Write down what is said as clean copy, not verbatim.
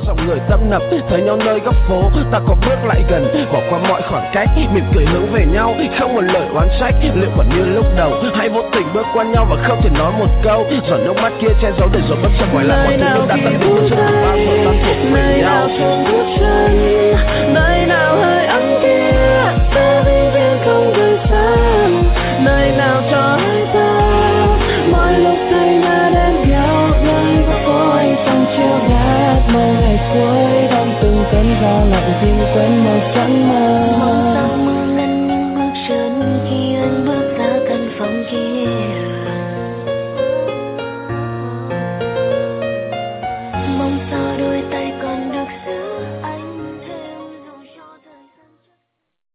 dòng người tấp nập, thấy nhau nơi góc phố, ta có bước lại gần, bỏ qua mọi khoảng cách, mỉm cười hướng về nhau, không một lời oán trách. Liệu còn như lúc đầu, hãy vô tình bước qua nhau và không thể nói một câu, giọt nước mắt kia che giấu để rồi bất chợt hỏi lại mọi thứ đã tận hưởng, chưa bao giờ tan cuộc với nhau. Nơi nào